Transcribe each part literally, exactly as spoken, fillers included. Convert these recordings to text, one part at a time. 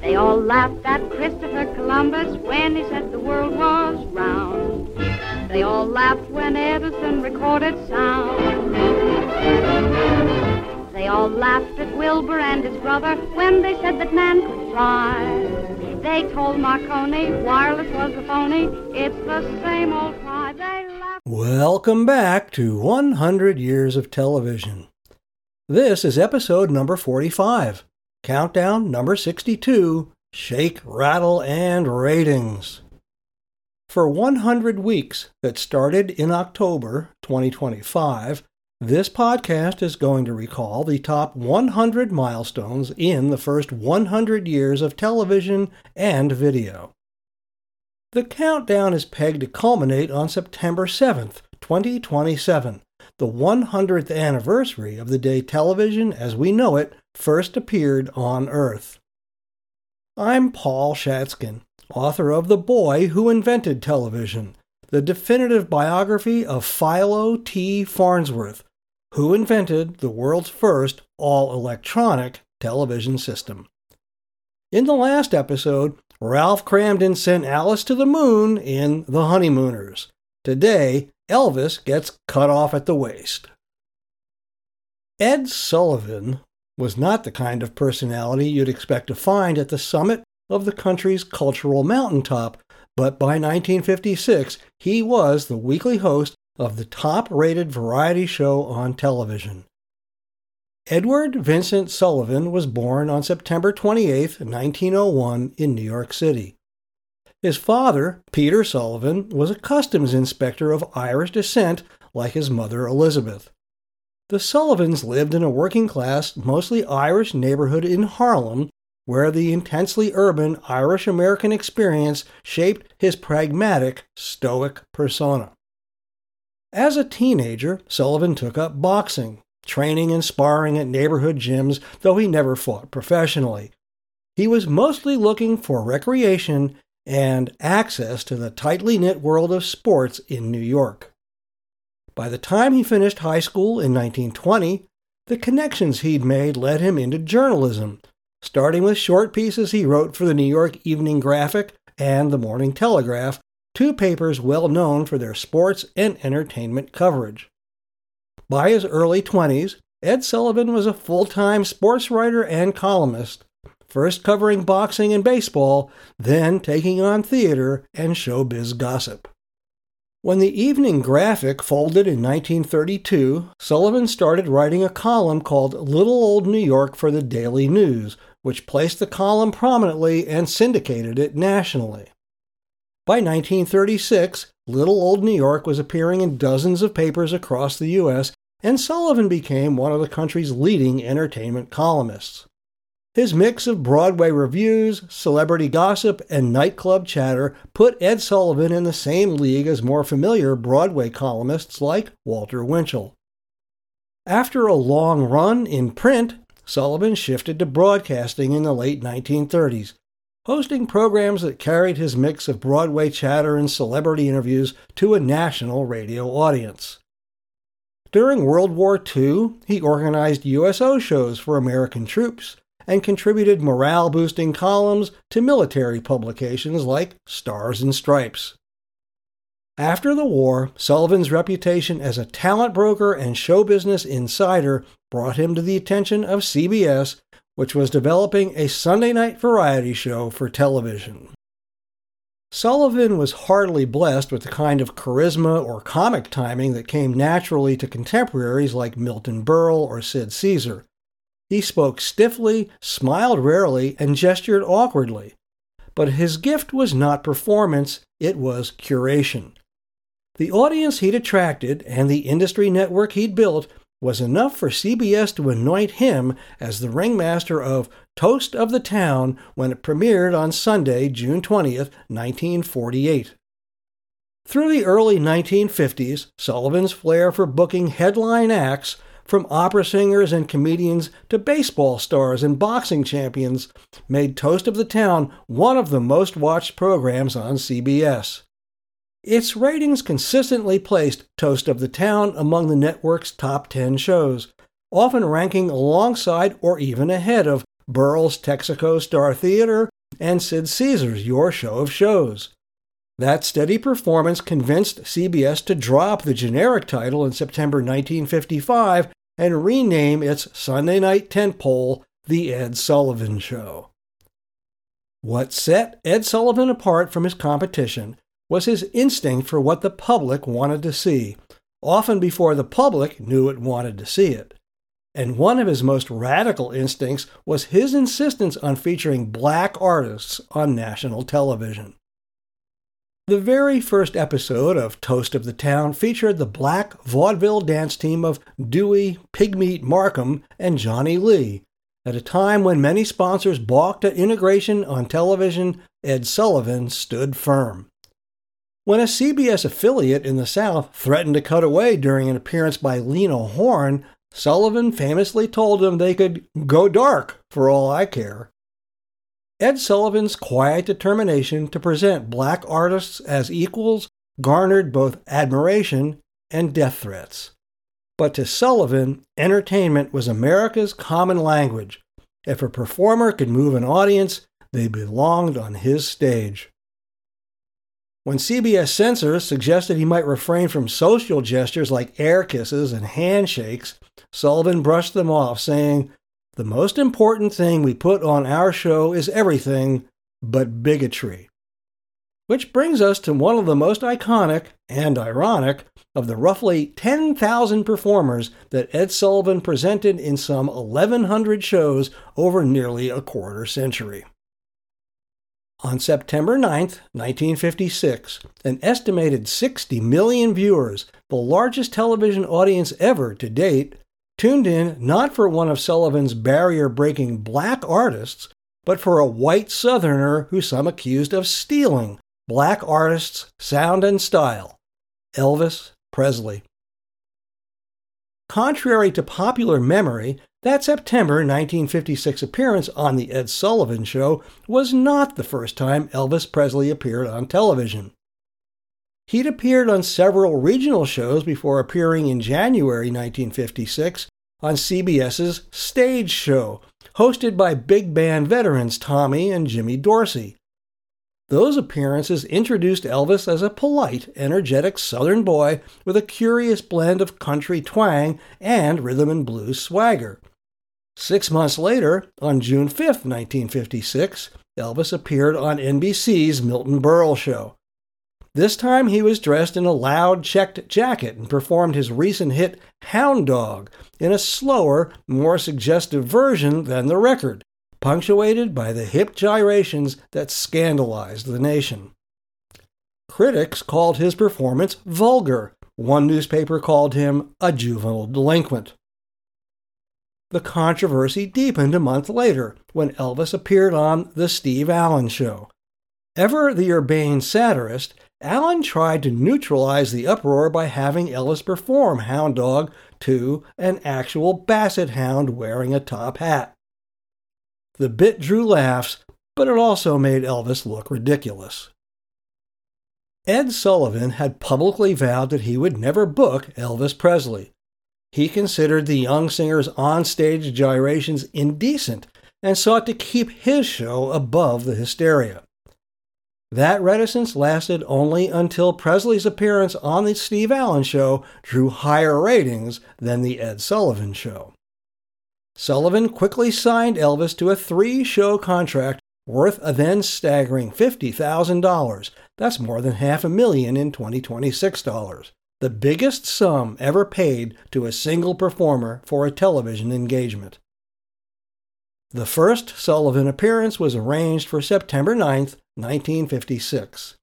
They all laughed at Christopher Columbus when he said the world was round. They all laughed when Edison recorded sound. They all laughed at Wilbur and his brother when they said that man could fly. They told Marconi wireless was a phony. It's the same old cry. They laughed. Welcome back to one hundred Years of Television. This is episode number forty-five. Countdown number sixty-two, Shake, Rattle, and Ratings. For one hundred weeks that started in October twenty twenty-five, this podcast is going to recall the top one hundred milestones in the first one hundred years of television and video. The countdown is pegged to culminate on September seventh, twenty twenty-seven, the one hundredth anniversary of the day television as we know it first appeared on Earth. I'm Paul Shatskin, author of The Boy Who Invented Television, the definitive biography of Philo T. Farnsworth, who invented the world's first all-electronic television system. In the last episode, Ralph Kramden sent Alice to the moon in The Honeymooners. Today, Elvis gets cut off at the waist. Ed Sullivan was not the kind of personality you'd expect to find at the summit of the country's cultural mountaintop, but by nineteen fifty-six, he was the weekly host of the top-rated variety show on television. Edward Vincent Sullivan was born on September twenty-eighth, nineteen oh one, in New York City. His father, Peter Sullivan, was a customs inspector of Irish descent like his mother Elizabeth. The Sullivans lived in a working-class, mostly Irish neighborhood in Harlem, where the intensely urban Irish-American experience shaped his pragmatic, stoic persona. As a teenager, Sullivan took up boxing, training and sparring at neighborhood gyms, though he never fought professionally. He was mostly looking for recreation and access to the tightly knit world of sports in New York. By the time he finished high school in nineteen twenty, the connections he'd made led him into journalism, starting with short pieces he wrote for the New York Evening Graphic and the Morning Telegraph, two papers well known for their sports and entertainment coverage. By his early twenties, Ed Sullivan was a full-time sports writer and columnist, first covering boxing and baseball, then taking on theater and showbiz gossip. When the Evening Graphic folded in nineteen thirty-two, Sullivan started writing a column called Little Old New York for the Daily News, which placed the column prominently and syndicated it nationally. By nineteen thirty-six, Little Old New York was appearing in dozens of papers across the U S, and Sullivan became one of the country's leading entertainment columnists. His mix of Broadway reviews, celebrity gossip, and nightclub chatter put Ed Sullivan in the same league as more familiar Broadway columnists like Walter Winchell. After a long run in print, Sullivan shifted to broadcasting in the late nineteen thirties, hosting programs that carried his mix of Broadway chatter and celebrity interviews to a national radio audience. During World War Two, he organized U S O shows for American troops, and contributed morale-boosting columns to military publications like Stars and Stripes. After the war, Sullivan's reputation as a talent broker and show business insider brought him to the attention of C B S, which was developing a Sunday night variety show for television. Sullivan was hardly blessed with the kind of charisma or comic timing that came naturally to contemporaries like Milton Berle or Sid Caesar. He spoke stiffly, smiled rarely, and gestured awkwardly. But his gift was not performance, it was curation. The audience he'd attracted and the industry network he'd built was enough for C B S to anoint him as the ringmaster of Toast of the Town when it premiered on Sunday, June twentieth, nineteen forty-eight. Through the early nineteen fifties, Sullivan's flair for booking headline acts, from opera singers and comedians to baseball stars and boxing champions, made Toast of the Town one of the most watched programs on C B S. Its ratings consistently placed Toast of the Town among the network's top ten shows, often ranking alongside or even ahead of Berle's Texaco Star Theater, and Sid Caesar's Your Show of Shows. That steady performance convinced C B S to drop the generic title in September nineteen fifty-five and rename its Sunday night tentpole The Ed Sullivan Show. What set Ed Sullivan apart from his competition was his instinct for what the public wanted to see, often before the public knew it wanted to see it. And one of his most radical instincts was his insistence on featuring black artists on national television. The very first episode of Toast of the Town featured the black vaudeville dance team of Dewey, Pigmeat Markham, and Johnny Lee. At a time when many sponsors balked at integration on television, Ed Sullivan stood firm. When a C B S affiliate in the South threatened to cut away during an appearance by Lena Horne, Sullivan famously told them they could go dark for all I care. Ed Sullivan's quiet determination to present black artists as equals garnered both admiration and death threats. But to Sullivan, entertainment was America's common language. If a performer could move an audience, they belonged on his stage. When C B S censors suggested he might refrain from social gestures like air kisses and handshakes, Sullivan brushed them off, saying, "The most important thing we put on our show is everything but bigotry." Which brings us to one of the most iconic and ironic of the roughly ten thousand performers that Ed Sullivan presented in some eleven hundred shows over nearly a quarter century. On September ninth, nineteen fifty-six, an estimated sixty million viewers, the largest television audience ever to date, tuned in not for one of Sullivan's barrier-breaking black artists, but for a white Southerner who some accused of stealing black artists' sound and style, Elvis Presley. Contrary to popular memory, that September nineteen fifty-six appearance on The Ed Sullivan Show was not the first time Elvis Presley appeared on television. He'd appeared on several regional shows before appearing in January nineteen fifty-six on CBS's Stage Show, hosted by big band veterans Tommy and Jimmy Dorsey. Those appearances introduced Elvis as a polite, energetic Southern boy with a curious blend of country twang and rhythm and blues swagger. Six months later, on June fifth, nineteen fifty-six, Elvis appeared on N B C's Milton Berle Show. This time he was dressed in a loud checked jacket and performed his recent hit Hound Dog in a slower, more suggestive version than the record, punctuated by the hip gyrations that scandalized the nation. Critics called his performance vulgar. One newspaper called him a juvenile delinquent. The controversy deepened a month later when Elvis appeared on The Steve Allen Show. Ever the urbane satirist, Allen tried to neutralize the uproar by having Elvis perform Hound Dog to an actual basset hound wearing a top hat. The bit drew laughs, but it also made Elvis look ridiculous. Ed Sullivan had publicly vowed that he would never book Elvis Presley. He considered the young singer's on-stage gyrations indecent and sought to keep his show above the hysteria. That reticence lasted only until Presley's appearance on The Steve Allen Show drew higher ratings than The Ed Sullivan Show. Sullivan quickly signed Elvis to a three-show contract worth a then staggering fifty thousand dollars. That's more than half a million in twenty twenty-six dollars. The biggest sum ever paid to a single performer for a television engagement. The first Sullivan appearance was arranged for September ninth, nineteen fifty-six.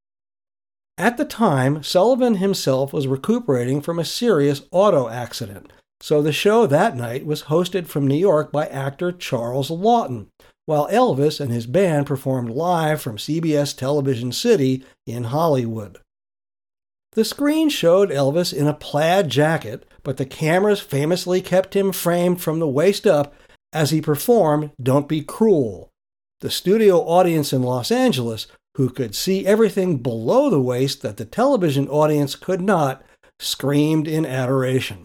At the time, Sullivan himself was recuperating from a serious auto accident, so the show that night was hosted from New York by actor Charles Laughton, while Elvis and his band performed live from C B S Television City in Hollywood. The screen showed Elvis in a plaid jacket, but the cameras famously kept him framed from the waist up as he performed Don't Be Cruel. The studio audience in Los Angeles, who could see everything below the waist that the television audience could not, screamed in adoration.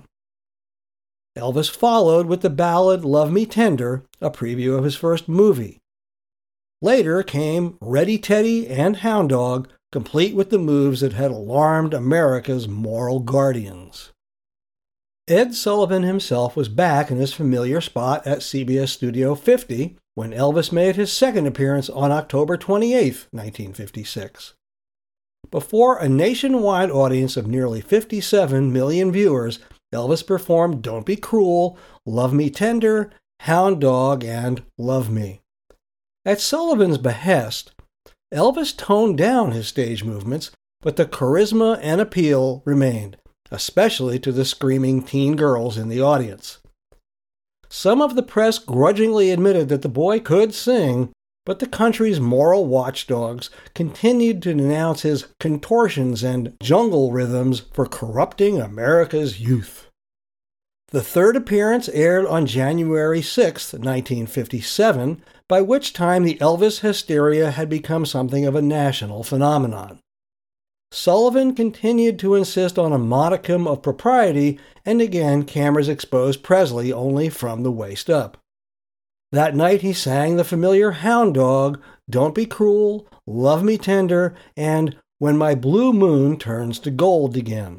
Elvis followed with the ballad Love Me Tender, a preview of his first movie. Later came Ready Teddy and Hound Dog, complete with the moves that had alarmed America's moral guardians. Ed Sullivan himself was back in his familiar spot at C B S Studio fifty when Elvis made his second appearance on October twenty-eighth, nineteen fifty-six. Before a nationwide audience of nearly fifty-seven million viewers, Elvis performed Don't Be Cruel, Love Me Tender, Hound Dog, and Love Me. At Sullivan's behest, Elvis toned down his stage movements, but the charisma and appeal remained, especially to the screaming teen girls in the audience. Some of the press grudgingly admitted that the boy could sing, but the country's moral watchdogs continued to denounce his contortions and jungle rhythms for corrupting America's youth. The third appearance aired on January sixth, nineteen fifty-seven, by which time the Elvis hysteria had become something of a national phenomenon. Sullivan continued to insist on a modicum of propriety, and again cameras exposed Presley only from the waist up. That night he sang the familiar Hound Dog, Don't Be Cruel, Love Me Tender, and When My Blue Moon Turns to Gold Again.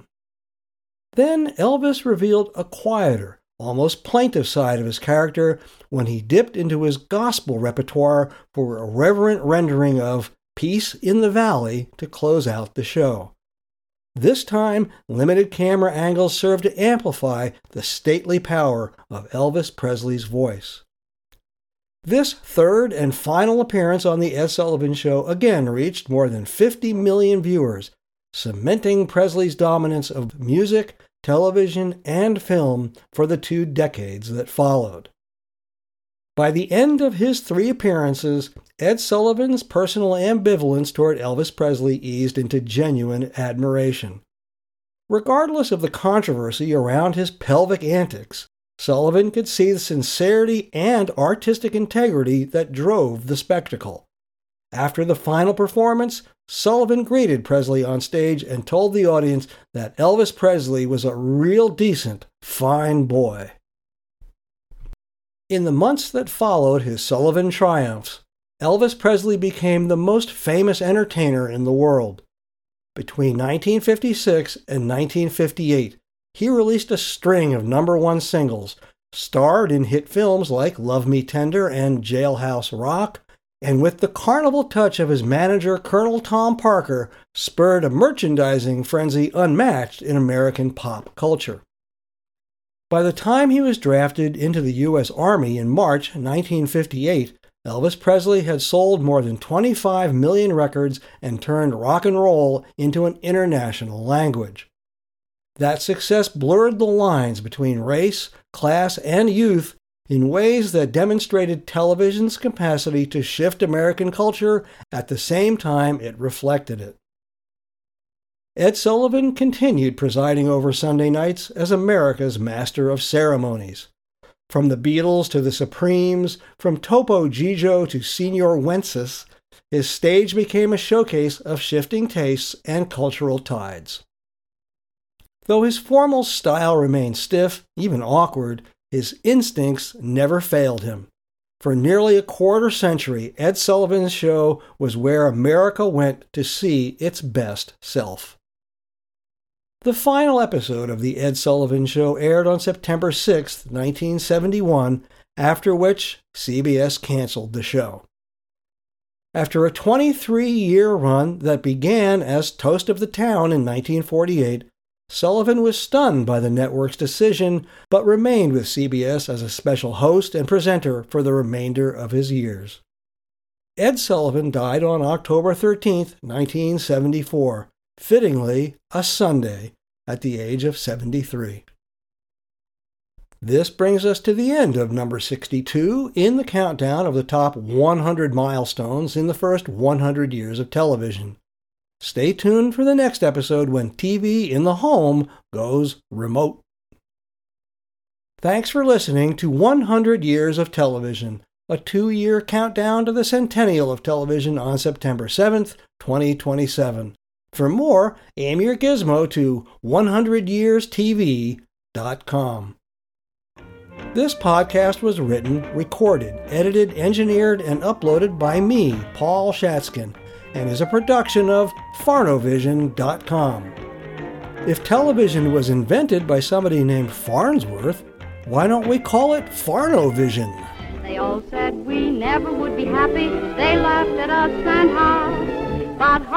Then Elvis revealed a quieter, almost plaintive side of his character when he dipped into his gospel repertoire for a reverent rendering of Peace in the Valley to close out the show. This time, limited camera angles served to amplify the stately power of Elvis Presley's voice. This third and final appearance on The Ed Sullivan Show again reached more than fifty million viewers, cementing Presley's dominance of music, television, and film for the two decades that followed. By the end of his three appearances, Ed Sullivan's personal ambivalence toward Elvis Presley eased into genuine admiration. Regardless of the controversy around his pelvic antics, Sullivan could see the sincerity and artistic integrity that drove the spectacle. After the final performance, Sullivan greeted Presley on stage and told the audience that Elvis Presley was a real decent, fine boy. In the months that followed his Sullivan triumphs, Elvis Presley became the most famous entertainer in the world. Between nineteen fifty-six and nineteen fifty-eight, he released a string of number one singles, starred in hit films like Love Me Tender and Jailhouse Rock, and with the carnival touch of his manager Colonel Tom Parker, spurred a merchandising frenzy unmatched in American pop culture. By the time he was drafted into the U S Army in March nineteen fifty-eight, Elvis Presley had sold more than twenty-five million records and turned rock and roll into an international language. That success blurred the lines between race, class, and youth in ways that demonstrated television's capacity to shift American culture at the same time it reflected it. Ed Sullivan continued presiding over Sunday nights as America's master of ceremonies. From the Beatles to the Supremes, from Topo Gigio to Senor Wences, his stage became a showcase of shifting tastes and cultural tides. Though his formal style remained stiff, even awkward, his instincts never failed him. For nearly a quarter century, Ed Sullivan's Show was where America went to see its best self. The final episode of The Ed Sullivan Show aired on September sixth, nineteen seventy-one, after which C B S canceled the show. After a twenty-three-year run that began as Toast of the Town in nineteen forty-eight, Sullivan was stunned by the network's decision, but remained with C B S as a special host and presenter for the remainder of his years. Ed Sullivan died on October thirteenth, nineteen seventy-four, fittingly a Sunday, at the age of seventy-three. This brings us to the end of number sixty-two in the countdown of the top one hundred milestones in the first one hundred years of television. Stay tuned for the next episode when T V in the home goes remote. Thanks for listening to one hundred Years of Television, a two-year countdown to the centennial of television on September seventh, twenty twenty-seven. For more, aim your gizmo to one hundred years T V dot com. This podcast was written, recorded, edited, engineered, and uploaded by me, Paul Shatskin, and is a production of Farnovision dot com. If television was invented by somebody named Farnsworth, why don't we call it Farnovision? They all said we never would be happy. They laughed at us and howled. But